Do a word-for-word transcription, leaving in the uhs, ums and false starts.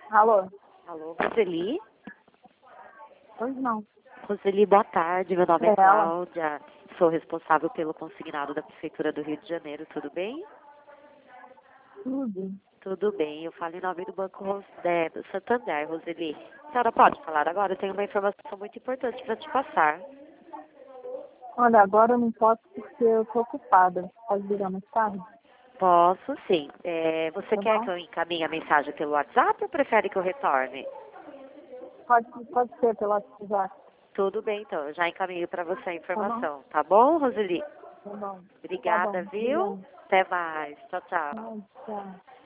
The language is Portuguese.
Alô? Alô, Roseli? Pois não. Roseli, boa tarde. Meu nome é É ela. Cláudia. Sou responsável pelo consignado da Prefeitura do Rio de Janeiro. Tudo bem? Tudo. Tudo bem. Eu falo em nome do Banco Ros- é, do Santander, Roseli. A senhora pode falar agora? Eu tenho uma informação muito importante para te passar. Olha, agora eu não posso porque eu tô ocupada. Pode ligar mais tarde? Posso, sim. É, você Tá quer bom? que eu encaminhe a mensagem pelo WhatsApp ou prefere que eu retorne? Pode, pode ser pelo WhatsApp. Tudo bem, então. Eu já encaminho para você a Tá bom? informação. Tá bom, Roseli? Tá bom. Tá Obrigada, bom. viu? Obrigada. Até mais. Tchau, tchau. Tchau, tchau.